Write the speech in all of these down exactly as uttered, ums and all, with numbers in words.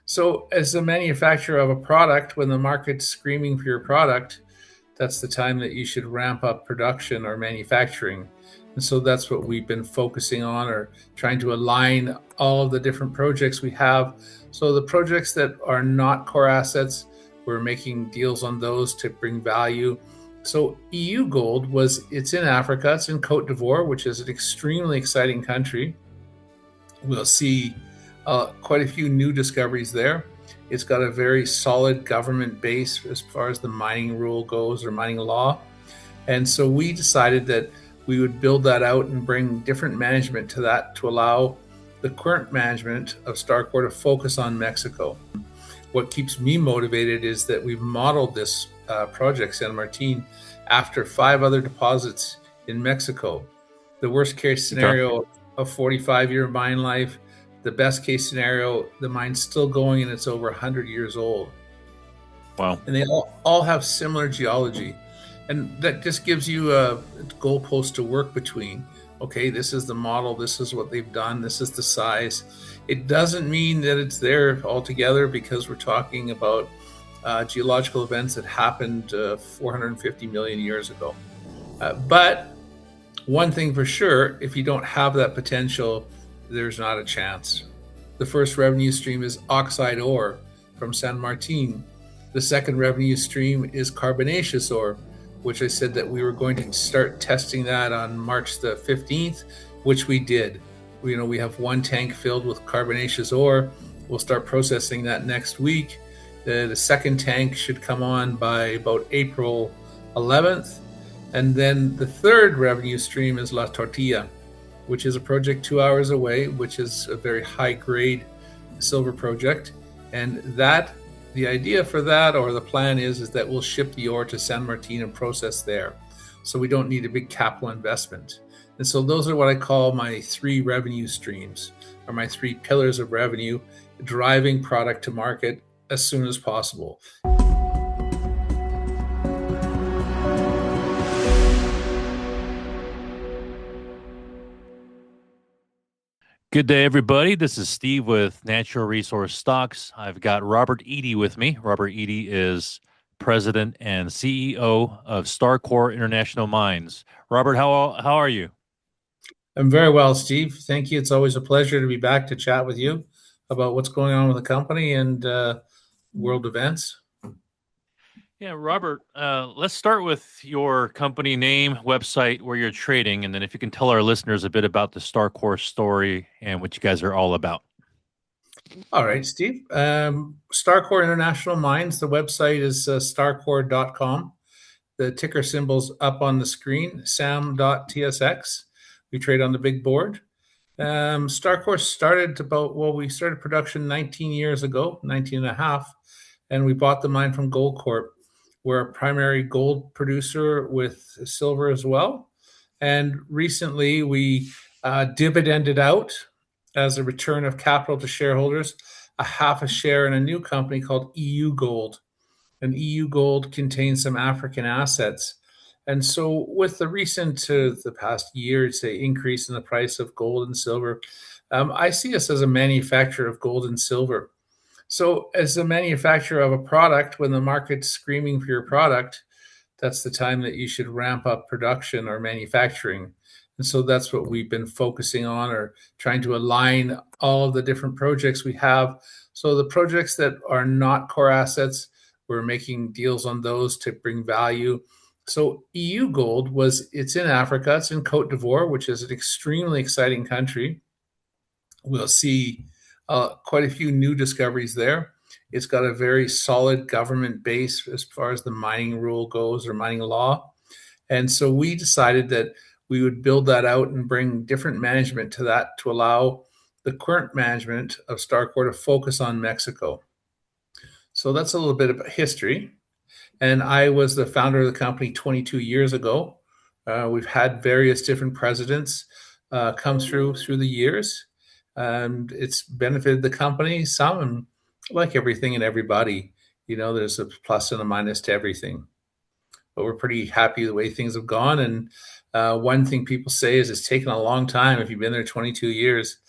So, as a manufacturer of a product, when the market's screaming for your product, that's the time that you should ramp up production or manufacturing. And so that's what we've been focusing on, or trying to align all of the different projects we have. So, the projects that are not core assets, we're making deals on those to bring value. So, E U Gold was, it's in Africa, it's in Cote d'Ivoire, which is an extremely exciting country. We'll see uh, quite a few new discoveries there. It's got a very solid government base as far as the mining rule goes, or mining law. And so we decided that we would build that out and bring different management to that to allow the current management of Starcore to focus on Mexico. What keeps me motivated is that we've modeled this uh, project, San Martin, after five other deposits in Mexico. The worst case scenario, a forty-five year mine life. The best case scenario, the mine's still going and it's over one hundred years old. Wow. And they all, all have similar geology. And that just gives you a goalpost to work between. Okay, this is the model, this is what they've done, this is the size. It doesn't mean that it's there altogether, because we're talking about uh, geological events that happened uh, four hundred fifty million years ago. Uh, but one thing for sure, if you don't have that potential, there's not a chance. The first revenue stream is oxide ore from San Martin. The second revenue stream is carbonaceous ore, which I said that we were going to start testing that on March the fifteenth, which we did. You know, we have one tank filled with carbonaceous ore. We'll start processing that next week. The, the second tank should come on by about April eleventh. And then the third revenue stream is La Tortilla, which is a project two hours away, which is a very high grade silver project. And that, the idea for that, or the plan is, is that we'll ship the ore to San Martin and process there. So we don't need a big capital investment. And so those are what I call my three revenue streams, or my three pillars of revenue, driving product to market as soon as possible. Good day, everybody. This is Steve with Natural Resource Stocks. I've got Robert Eady with me. Robert Eady is President and C E O of Starcore International Mines. Robert, how how are you? I'm very well, Steve. Thank you. It's always a pleasure to be back to chat with you about what's going on with the company and uh, world events. Yeah, Robert, uh, let's start with your company name, website, where you're trading, and then if you can tell our listeners a bit about the Starcore story and what you guys are all about. All right, Steve. Um, Starcore International Mines, the website is uh, starcore dot com. The ticker symbol's up on the screen, S A M dot T S X. We trade on the big board. Um, Starcore started about, well, we started production nineteen years ago, nineteen and a half, and we bought the mine from Goldcorp. We're a primary gold producer with silver as well. And recently we uh, dividended out, as a return of capital to shareholders, a half a share in a new company called E U Gold. And E U Gold contains some African assets. And so with the recent, uh, the past year, say, increase in the price of gold and silver, um, I see us as a manufacturer of gold and silver. So as a manufacturer of a product, when the market's screaming for your product, that's the time that you should ramp up production or manufacturing. And so that's what we've been focusing on, or trying to align all of the different projects we have. So the projects that are not core assets, we're making deals on those to bring value. So E U Gold was, it's in Africa, it's in Cote d'Ivoire, which is an extremely exciting country. We'll see uh, quite a few new discoveries there. It's got a very solid government base as far as the mining rule goes, or mining law. And so we decided that we would build that out and bring different management to that to allow the current management of Starcore to focus on Mexico. So that's a little bit of history. And I was the founder of the company twenty-two years ago. Uh, we've had various different presidents uh, come through through the years. And it's benefited the company some, and like everything and everybody, you know, there's a plus and a minus to everything. But we're pretty happy the way things have gone. And uh, one thing people say is it's taken a long time. If you've been there twenty-two years,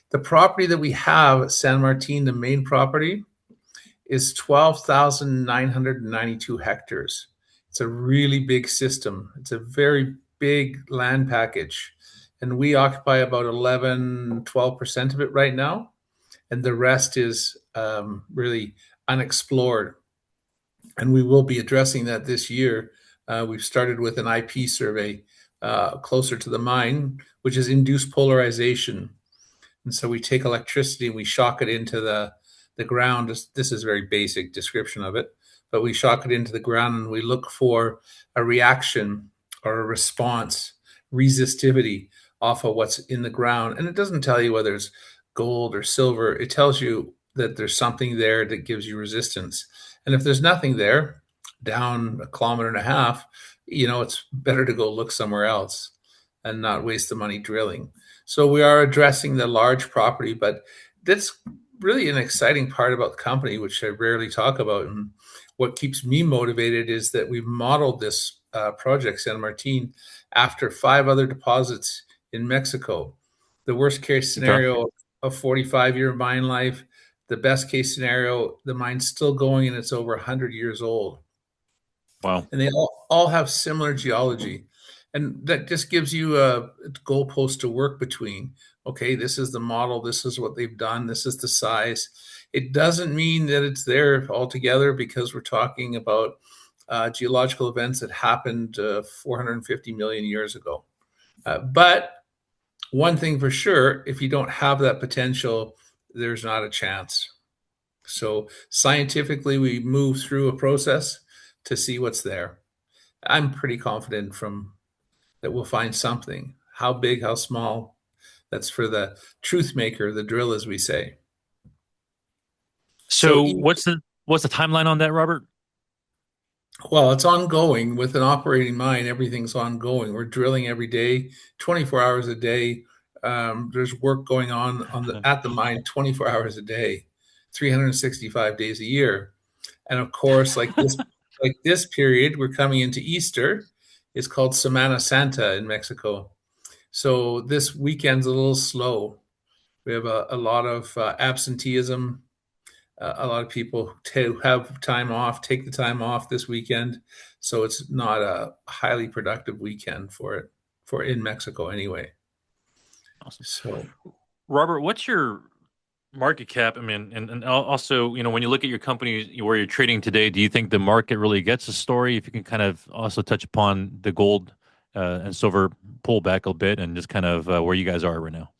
The property that we have at San Martin, the main property, is twelve thousand nine hundred ninety-two hectares. It's a really big system. It's a very big land package. And we occupy about eleven, twelve percent of it right now. And the rest is um, really unexplored. And we will be addressing that this year. Uh, we've started with an I P survey uh, closer to the mine, which is induced polarization. And so we take electricity and we shock it into the, the ground. This, this is a very basic description of it, but we shock it into the ground and we look for a reaction or a response, resistivity off of what's in the ground. And it doesn't tell you whether it's gold or silver. It tells you that there's something there that gives you resistance. And if there's nothing there, down a kilometer and a half, you know, it's better to go look somewhere else and not waste the money drilling. So we are addressing the large property, but that's really an exciting part about the company, which I rarely talk about. And what keeps me motivated is that we've modeled this uh, project, San Martin, after five other deposits in Mexico. The worst case scenario okay. of forty-five year mine life, the best case scenario, the mine's still going and it's over one hundred years old. Wow. And they all, all have similar geology. And that just gives you a goalpost to work between. Okay, this is the model. This is what they've done. This is the size. It doesn't mean that it's there altogether because we're talking about uh, geological events that happened uh, four hundred fifty million years ago. Uh, but one thing for sure, if you don't have that potential, there's not a chance. So scientifically, we move through a process to see what's there. I'm pretty confident from that we'll find something. How big, how small, that's for the truth maker, the drill, as we say. So, so what's the what's the timeline on that, Robert? Well, it's ongoing. With an operating mine, everything's ongoing. We're drilling every day, twenty-four hours a day. Um, there's work going on on the at the mine twenty-four hours a day, three hundred sixty-five days a year. And of course, like this like this period, we're coming into Easter. It's called Semana Santa in Mexico. So this weekend's a little slow. We have a, a lot of uh, absenteeism. Uh, a lot of people to have time off, take the time off this weekend. So it's not a highly productive weekend for it, for in Mexico anyway. Awesome. So, Robert, what's your market cap? I mean, and, and also, you know, when you look at your company where you're trading today, do you think the market really gets a story? If you can kind of also touch upon the gold uh, and silver pullback a bit and just kind of uh, where you guys are right now.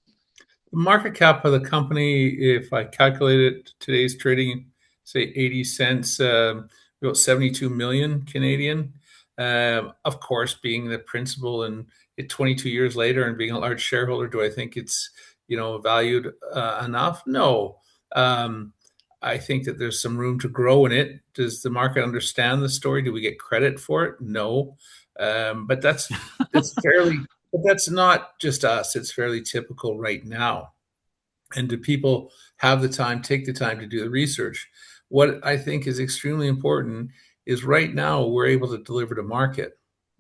The market cap of the company, if I calculate it, today's trading, say eighty cents, uh, about seventy-two million Canadian. Uh, of course, being the principal and it twenty-two years later and being a large shareholder, do I think it's, you know, valued uh, enough? No. Um, I think that there's some room to grow in it. Does the market understand the story? Do we get credit for it? No. Um, but that's that's fairly, but that's not just us. It's fairly typical right now. And do people have the time, take the time to do the research? What I think is extremely important is right now we're able to deliver to market.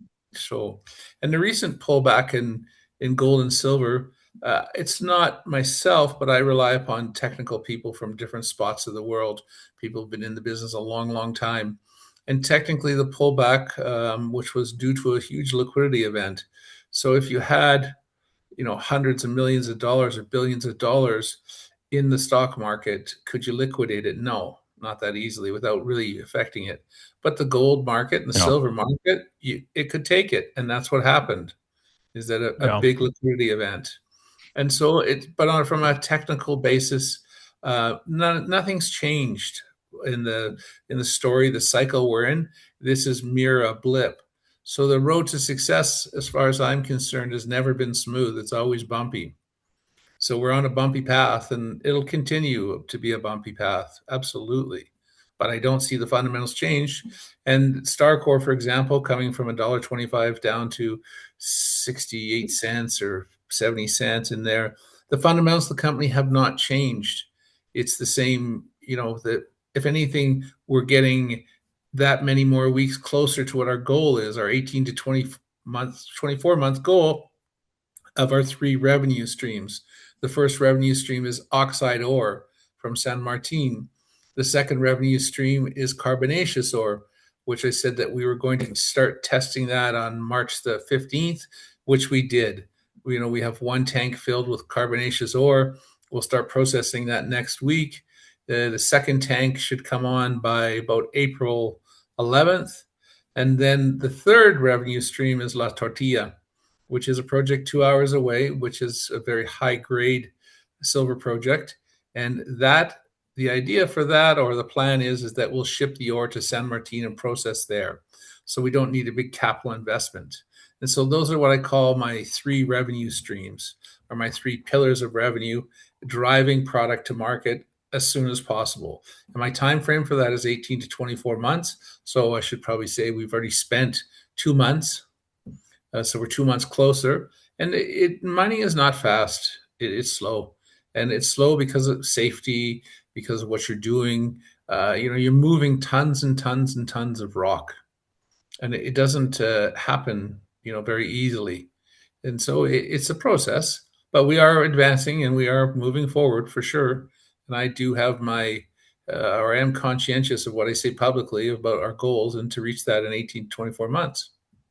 So, and the recent pullback in in gold and silver, Uh, it's not myself, but I rely upon technical people from different spots of the world. People have been in the business a long, long time. And technically the pullback, um, which was due to a huge liquidity event. So if you had, you know, hundreds of millions of dollars or billions of dollars in the stock market, could you liquidate it? No, not that easily without really affecting it. But the gold market and the Yeah. silver market, you, it could take it. And that's what happened, is that a, Yeah. a big liquidity event. And so it, but on from a technical basis, uh, none, nothing's changed in the in the story, the cycle we're in. This is mere a blip. So the road to success, as far as I'm concerned, has never been smooth. It's always bumpy. So we're on a bumpy path, and it'll continue to be a bumpy path, absolutely. But I don't see the fundamentals change. And Starcore, for example, coming from a dollar twenty-five down to sixty-eight cents or seventy cents in there, the fundamentals of the company have not changed. It's the same, you know, that if anything, we're getting that many more weeks closer to what our goal is, our eighteen to twenty months, twenty-four month goal of our three revenue streams, The first revenue stream is oxide ore from San Martin. The second revenue stream is carbonaceous ore, which I said that we were going to start testing that on March the fifteenth, which we did. You know, we have one tank filled with carbonaceous ore. We'll start processing that next week. Uh, the second tank should come on by about April eleventh. And then the third revenue stream is La Tortilla, which is a project two hours away, which is a very high grade silver project. And that the idea for that, or the plan is, is that we'll ship the ore to San Martin and process there. So we don't need a big capital investment. And so those are what I call my three revenue streams, or my three pillars of revenue, driving product to market as soon as possible. And my time frame for that is eighteen to twenty-four months. So I should probably say we've already spent two months. Uh, so we're two months closer. And it, it mining is not fast. It, it's slow. And it's slow because of safety, because of what you're doing. Uh, you know, you're moving tons and tons and tons of rock. And it, it doesn't uh, happen, you know, very easily. And so it, it's a process. But we are advancing and we are moving forward for sure. And I do have my, uh, or I am conscientious of what I say publicly about our goals and to reach that in eighteen to twenty-four months.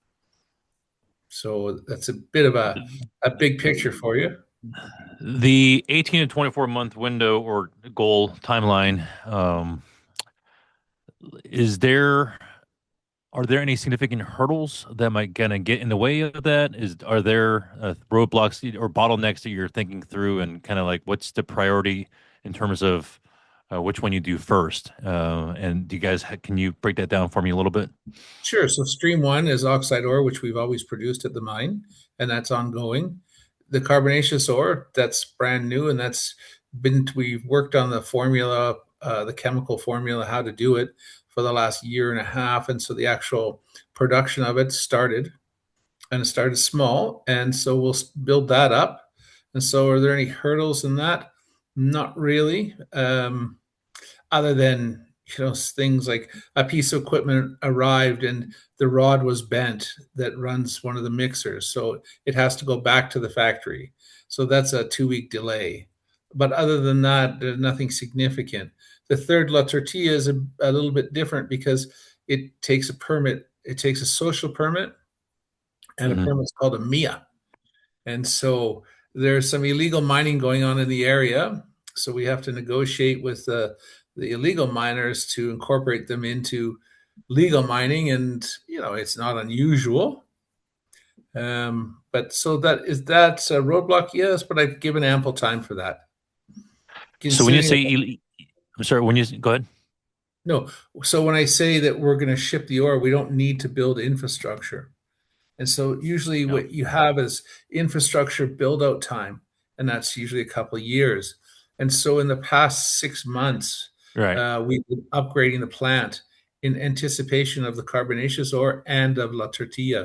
So that's a bit of a, a big picture for you. The eighteen to twenty-four month window or goal timeline, um, is there, are there any significant hurdles that might kind of get in the way of that? Is, are there uh, roadblocks or bottlenecks that you're thinking through, and kind of like what's the priority in terms of uh, which one you do first? Uh, and do you guys, can you break that down for me a little bit? Sure. So stream one is oxide ore, which we've always produced at the mine, and that's ongoing. The carbonaceous ore, that's brand new, and that's been, we've worked on the formula, uh, the chemical formula, how to do it for the last year and a half. And so the actual production of it started, and it started small. And so we'll build that up. And so are there any hurdles in that? Not really, um, other than, you know, things like a piece of equipment arrived and the rod was bent that runs one of the mixers. So it has to go back to the factory. So that's a two week delay. But other than that, there's nothing significant. The third La Tortilla is a, a little bit different because it takes a permit. It takes a social permit, and Mm-hmm. a permit's called a M I A. And so there's some illegal mining going on in the area. So we have to negotiate with the, the illegal miners to incorporate them into legal mining. And, you know, it's not unusual. Um, but so that is that a roadblock? Yes, but I've given ample time for that. So when you Considering, say, I'm sorry, when you go ahead. no, so when I say that we're going to ship the ore, we don't need to build infrastructure. And so usually Yeah. what you have is infrastructure build out time, and that's usually a couple of years. And so in the past six months, Right. uh, we've been upgrading the plant in anticipation of the carbonaceous ore and of La Tortilla.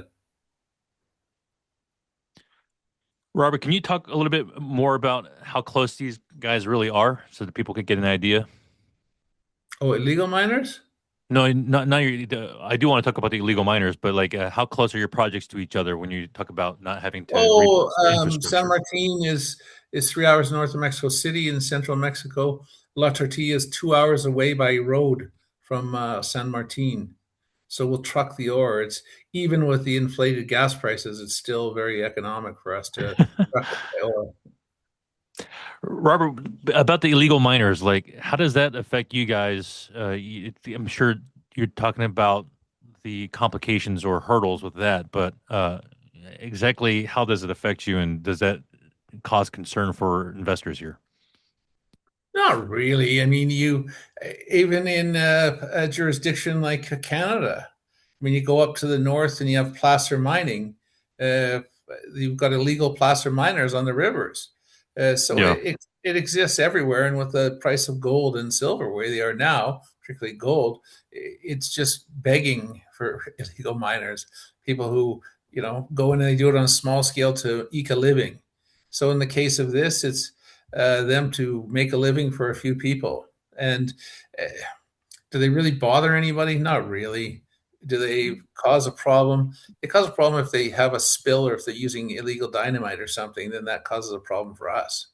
Robert, can you talk a little bit more about how close these guys really are so that people could get an idea? Oh, illegal miners? No, not not your. the- I do want to talk about the illegal miners, but like, uh, how close are your projects to each other when you talk about not having to rebuild Oh, um, San infrastructure? Martin is is three hours north of Mexico City in central Mexico. La Tortilla is two hours away by road from uh, San Martin. So we'll truck the ore. It's even with the inflated gas prices, it's still very economic for us to truck the ore. Robert, about the illegal miners, like, how does that affect you guys? Uh, you, I'm sure you're talking about the complications or hurdles with that, but uh, exactly how does it affect you, and does that cause concern for investors here? Not really. I mean, you even in uh, a jurisdiction like Canada, I mean, you go up to the north and you have placer mining. Uh, you've got illegal placer miners on the rivers. Uh, so Yeah. it, it it exists everywhere. And with the price of gold and silver where they are now, particularly gold, it's just begging for illegal miners, people who, you know, go in and they do it on a small scale to eke a living. So in the case of this, it's uh, them to make a living for a few people. And uh, do they really bother anybody? Not really. Do they cause a problem? They cause a problem if they have a spill or if they're using illegal dynamite or something, then that causes a problem for us.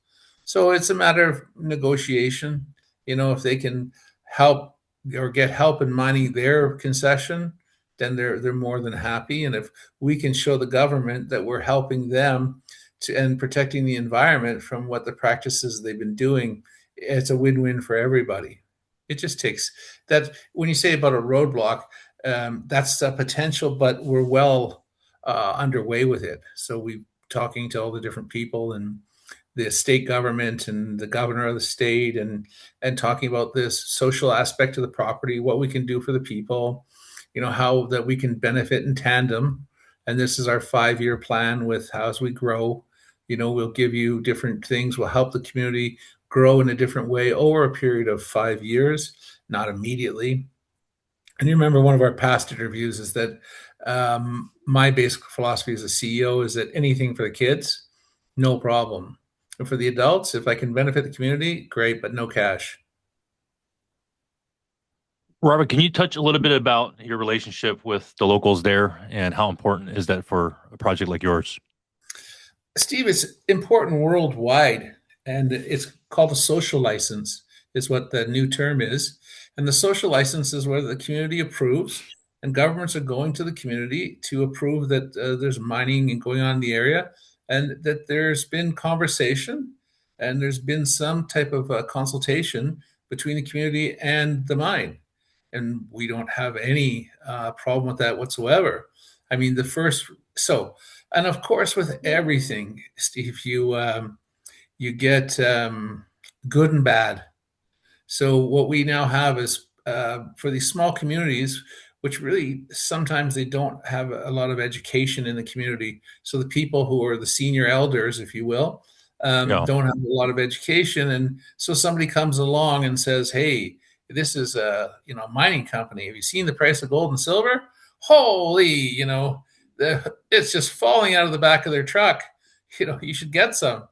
So it's a matter of negotiation. You know, if they can help or get help in mining their concession, then they're they're more than happy. And if we can show the government that we're helping them to and protecting the environment from what the practices they've been doing, it's a win-win for everybody. It just takes that when you say about a roadblock, um, that's a potential, but we're well uh, underway with it. So we're talking to all the different people and the state government and the governor of the state and and talking about this social aspect of the property, what we can do for the people, you know, how that we can benefit in tandem. And this is our five year plan with how as we grow, you know, we'll give you different things, we'll help the community grow in a different way over a period of five years, not immediately. And you remember one of our past interviews is that um, my basic philosophy as a C E O is that anything for the kids, no problem. And for the adults, if I can benefit the community, great, but no cash. Robert, can you touch a little bit about your relationship with the locals there and how important is that for a project like yours? Steve, it's important worldwide, and it's called a social license, is what the new term is. And the social license is where the community approves, and governments are going to the community to approve that uh, there's mining and going on in the area, and that there's been conversation and there's been some type of uh, consultation between the community and the mine. And we don't have any uh, problem with that whatsoever. I mean, the first, so and of course, with everything, Steve, you um, you get um, good and bad. So what we now have is uh, for these small communities, which really sometimes they don't have a lot of education in the community. So the people who are the senior elders, if you will, um, Yeah. don't have a lot of education, and so somebody comes along and says, "Hey, this is a you know mining company. Have you seen the price of gold and silver? Holy, you know, the, it's just falling out of the back of their truck. You know, you should get some."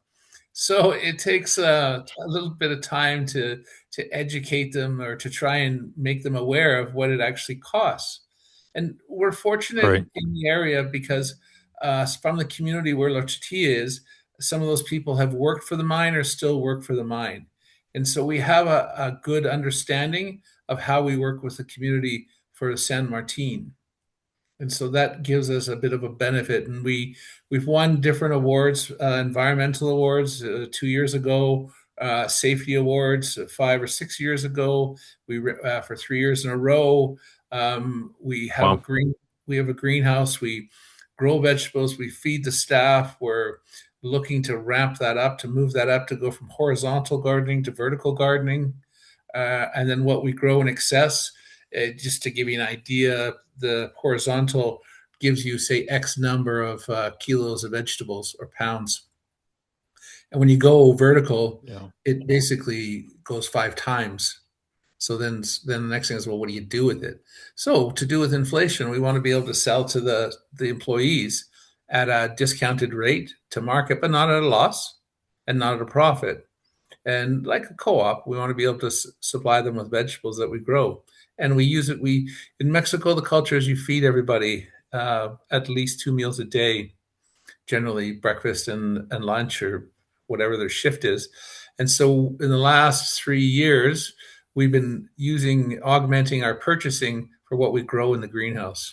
So it takes uh, a little bit of time to to educate them or to try and make them aware of what it actually costs. And we're fortunate Right. in the area because uh, from the community where La Chatia is, some of those people have worked for the mine or still work for the mine. And so we have a, a good understanding of how we work with the community for San Martin. And so that gives us a bit of a benefit. And we we've won different awards, uh, environmental awards uh, two years ago, uh, safety awards uh, five or six years ago. We uh, for three years in a row. Um, we have a Wow. green we have a greenhouse. We grow vegetables. We feed the staff. We're looking to ramp that up, to move that up, to go from horizontal gardening to vertical gardening. Uh, and then what we grow in excess, uh, just to give you an idea, the horizontal gives you, say, X number of uh, kilos of vegetables or pounds. And when you go vertical, Yeah. it basically goes five times. So then, then the next thing is, well, what do you do with it? So to do with inflation, we want to be able to sell to the the employees at a discounted rate to market, but not at a loss and not at a profit. And like a co-op, we want to be able to s- supply them with vegetables that we grow, and we use it. We in Mexico, the culture is you feed everybody uh, at least two meals a day, generally breakfast and, and lunch or whatever their shift is. And so in the last three years, we've been using augmenting our purchasing for what we grow in the greenhouse.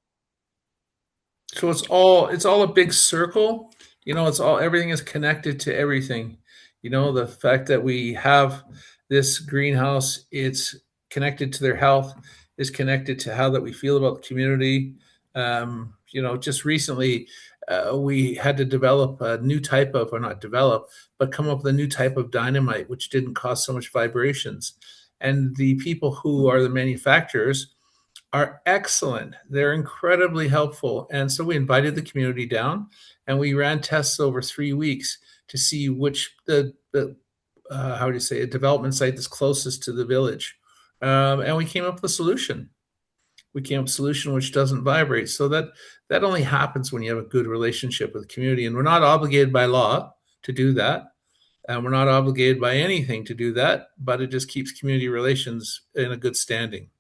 So it's all it's all a big circle. You know, it's all everything is connected to everything. You know, the fact that we have this greenhouse, it's connected to their health, is connected to how that we feel about the community. Um, you know, just recently uh, we had to develop a new type of, or not develop, but come up with a new type of dynamite, which didn't cause so much vibrations. And the people who are the manufacturers are excellent. They're incredibly helpful. And so we invited the community down and we ran tests over three weeks to see which the, the uh, how do you say, a development site that's closest to the village. Um, and we came up with a solution. We came up with a solution which doesn't vibrate. So that that only happens when you have a good relationship with the community. And we're not obligated by law to do that. And we're not obligated by anything to do that, but it just keeps community relations in a good standing.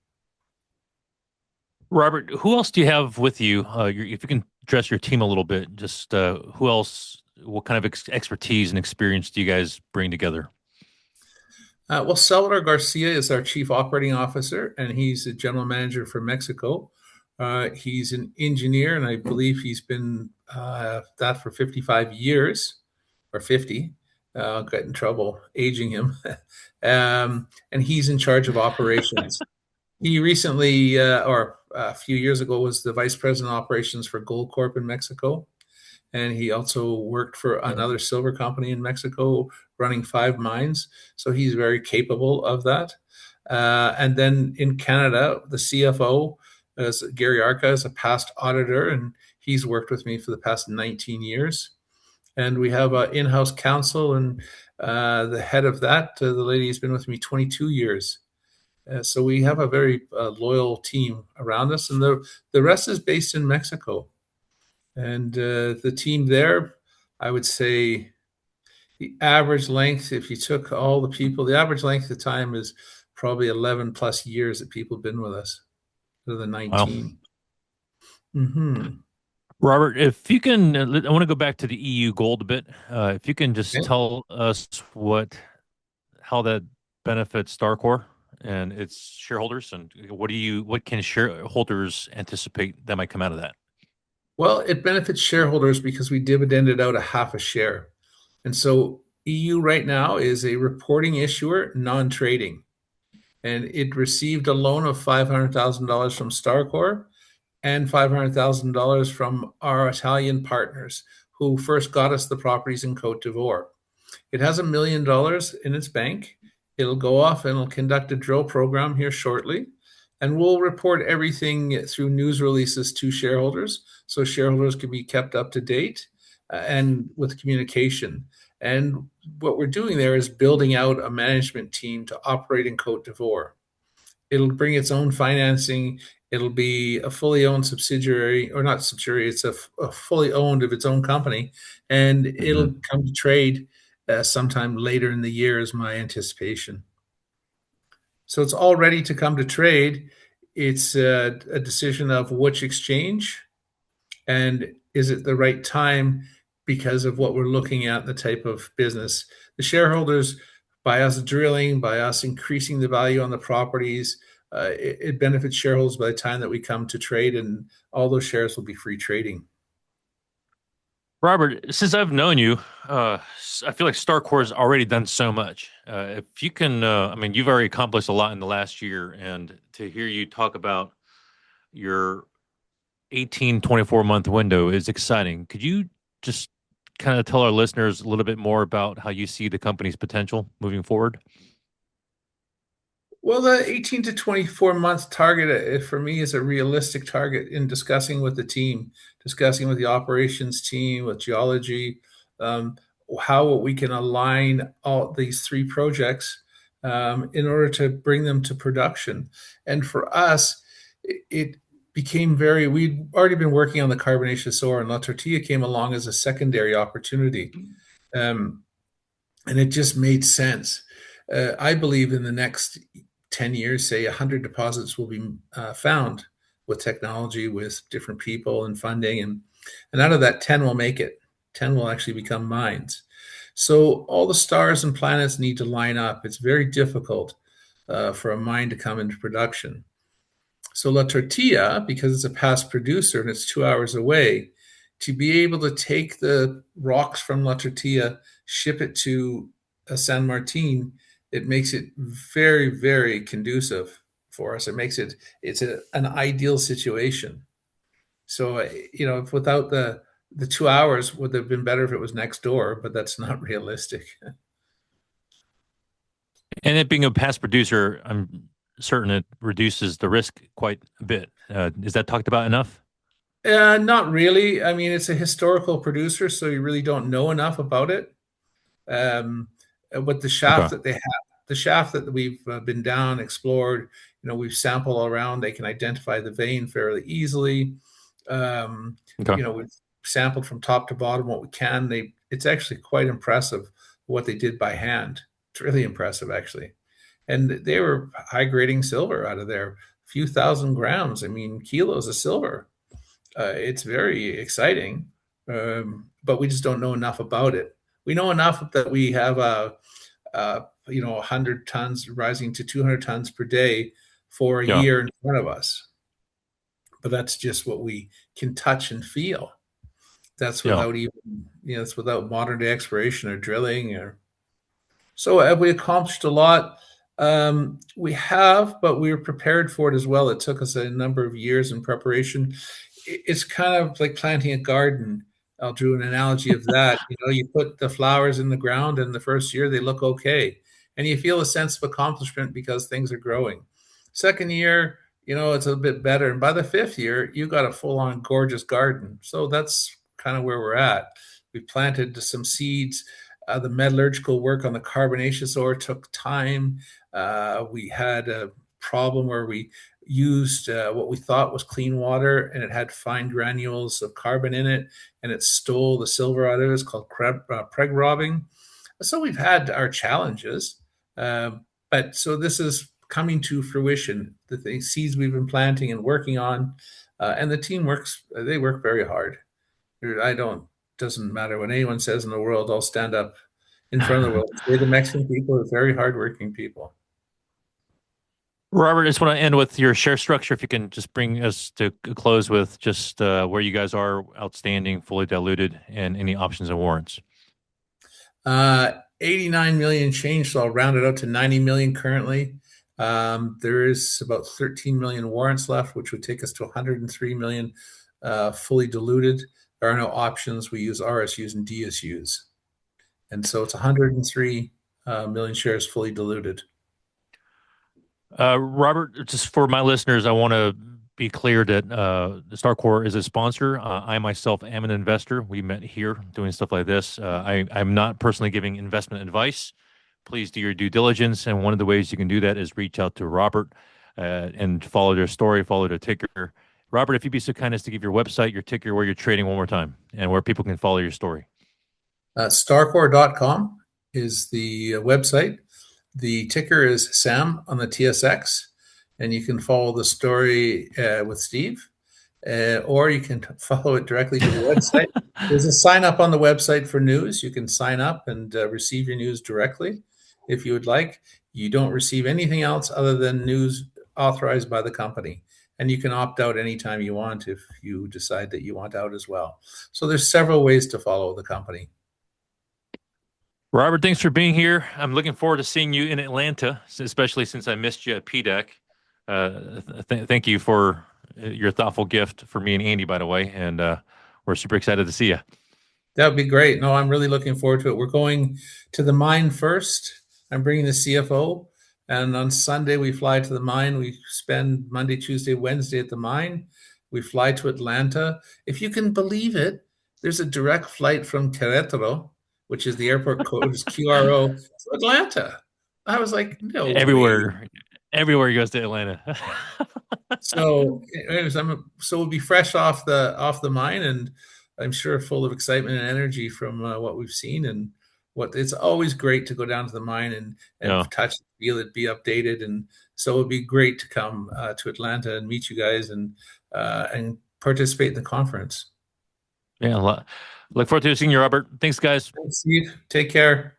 Robert, who else do you have with you? Uh, your, if you can address your team a little bit, just uh, who else what kind of ex- expertise and experience do you guys bring together? Uh, well, Salvador Garcia is our chief operating officer, and he's the general manager for Mexico. Uh, he's an engineer, and I believe he's been uh, that for fifty-five years or fifty. Uh, I'll get in trouble aging him. um, and he's in charge of operations. He recently, uh, or a few years ago, was the vice president of operations for Goldcorp in Mexico. And he also worked for another silver company in Mexico, running five mines. So he's very capable of that. Uh, and then in Canada, the C F O is Gary Arca, is a past auditor, and he's worked with me for the past nineteen years. And we have an in-house counsel, and uh, the head of that, uh, the lady has been with me twenty-two years. Uh, so we have a very uh, loyal team around us, and the the rest is based in Mexico. And uh, the team there, I would say the average length, if you took all the people, the average length of time is probably eleven plus years that people have been with us, rather than Wow. nineteen. Mm-hmm. Robert, if you can, uh, let- I want to go back to the E U gold a bit. Uh, if you can just Okay. tell us what, how that benefits Starcore and its shareholders, and what do you, what can shareholders anticipate that might come out of that? Well, it benefits shareholders because we dividended out a half a share. And so E U right now is a reporting issuer, non-trading. And it received a loan of five hundred thousand dollars from Starcore and five hundred thousand dollars from our Italian partners who first got us the properties in Cote d'Ivoire. It has a million dollars in its bank. It'll go off and it'll conduct a drill program here shortly. And we'll report everything through news releases to shareholders so shareholders can be kept up to date uh, and with communication. And what we're doing there is building out a management team to operate in Cote d'Ivoire. It'll bring its own financing. It'll be a fully owned subsidiary, or not subsidiary, it's a, a fully owned of its own company. And it'll Hmm. come to trade uh, sometime later in the year, is my anticipation. So it's all ready to come to trade. It's a, a decision of which exchange and is it the right time because of what we're looking at, the type of business. The shareholders, by us drilling, by us increasing the value on the properties, uh, it, it benefits shareholders by the time that we come to trade, and all those shares will be free trading. Robert, since I've known you, uh, s- I feel like Starcore has already done so much. Uh, if you can, uh, I mean, you've already accomplished a lot in the last year, and to hear you talk about your eighteen, twenty-four month window is exciting. Could you just kind of tell our listeners a little bit more about how you see the company's potential moving forward? Well, the eighteen to twenty-four month target uh, for me is a realistic target in discussing with the team, discussing with the operations team, with geology, um, how we can align all these three projects um, in order to bring them to production. And for us, it, it became very, we'd already been working on the carbonaceous ore, and La Tortilla came along as a secondary opportunity. Um, and it just made sense. Uh, I believe in the next ten years, say one hundred deposits will be uh, found with technology, with different people and funding. And, and out of that, ten will make it. ten will actually become mines. So all the stars and planets need to line up. It's very difficult uh, for a mine to come into production. So La Tortilla, because it's a past producer and it's two hours away, to be able to take the rocks from La Tortilla, ship it to uh, San Martin, it makes it very, very conducive for us. It makes it it's a, an ideal situation. So uh, you know, if without the the two hours would have been better if it was next door, but that's not realistic. And it being a past producer, I'm certain it reduces the risk quite a bit. Uh, is that talked about enough? Uh, not really. I mean, it's a historical producer, so you really don't know enough about it. Um, uh, but the shaft Okay. that they have, the shaft that we've uh, been down, explored, you know, we've sampled all around. They can identify the vein fairly easily. Um, Okay. you know, we've sampled from top to bottom what we can. They, it's actually quite impressive what they did by hand. It's really impressive, actually. And they were high grading silver out of there, a few thousand grams. I mean, kilos of silver. Uh, it's very exciting. Um, but we just don't know enough about it. We know enough that we have a, a you know one hundred tons rising to two hundred tons per day for a Yeah. year in front of us, but that's just what we can touch and feel. That's Yeah. without even, you know, it's without modern day exploration or drilling. Or so have we accomplished a lot? Um, we have, but we were prepared for it as well. It took us a number of years in preparation. It's kind of like planting a garden. I'll do an analogy of that. You know, you put the flowers in the ground, and the first year they look okay, and you feel a sense of accomplishment because things are growing. Second year, you know, it's a bit better, and by the fifth year, you got a full-on gorgeous garden. So that's kind of where we're at. We planted some seeds. Uh, the metallurgical work on the carbonaceous ore took time. Uh, we had a problem where we used uh, what we thought was clean water, and it had fine granules of carbon in it, and it stole the silver out of it. It's called preg, uh, preg robbing. So we've had our challenges, uh, but so this is coming to fruition. The things, seeds we've been planting and working on, uh, and the team works. They work very hard. I don't. Doesn't matter what anyone says in the world. I'll stand up in front of the world. Say the Mexican people are very hardworking people. Robert, I just want to end with your share structure. If you can just bring us to a close with just uh, where you guys are, outstanding, fully diluted, and any options and warrants. Uh, eighty-nine million change, so I'll round it out to ninety million currently. Um, there is about thirteen million warrants left, which would take us to one hundred three million uh, fully diluted. There are no options. We use R S Us and D S Us. And so it's one hundred three uh, million shares fully diluted. Uh, Robert, just for my listeners, I want to be clear that uh, Starcore is a sponsor. Uh, I myself am an investor. We met here doing stuff like this. Uh, I, I'm not personally giving investment advice. Please do your due diligence. And one of the ways you can do that is reach out to Robert uh, and follow their story, follow their ticker. Robert, if you'd be so kind as to give your website, your ticker, where you're trading one more time, and where people can follow your story. Uh, starcore dot com is the uh, website. The ticker is S A M on the T S X, and you can follow the story uh, with Steve, uh, or you can follow it directly to the website. There's a sign up on the website for news. You can sign up and uh, receive your news directly if you would like. You don't receive anything else other than news authorized by the company. And you can opt out anytime you want if you decide that you want out as well. So there's several ways to follow the company. Robert, thanks for being here. I'm looking forward to seeing you in Atlanta, especially since I missed you at P D E C. Uh, th- thank you for your thoughtful gift for me and Andy, by the way, and uh, we're super excited to see you. That would be great. No, I'm really looking forward to it. We're going to the mine first. I'm bringing the C F O, and on Sunday we fly to the mine. We spend Monday, Tuesday, Wednesday at the mine. We fly to Atlanta. If you can believe it, there's a direct flight from Querétaro, which is the airport code is Q R O, to Atlanta. I was like, no everywhere, way. everywhere he goes to Atlanta. so, anyways, I'm so we'll be fresh off the off the mine, and I'm sure full of excitement and energy from uh, what we've seen and what it's always great to go down to the mine and and Yeah. touch, feel it, be updated, and so it'd be great to come uh, to Atlanta and meet you guys and uh, and participate in the conference. Yeah. Look forward to seeing you, Robert. Thanks, guys. Thanks, Steve. Take care.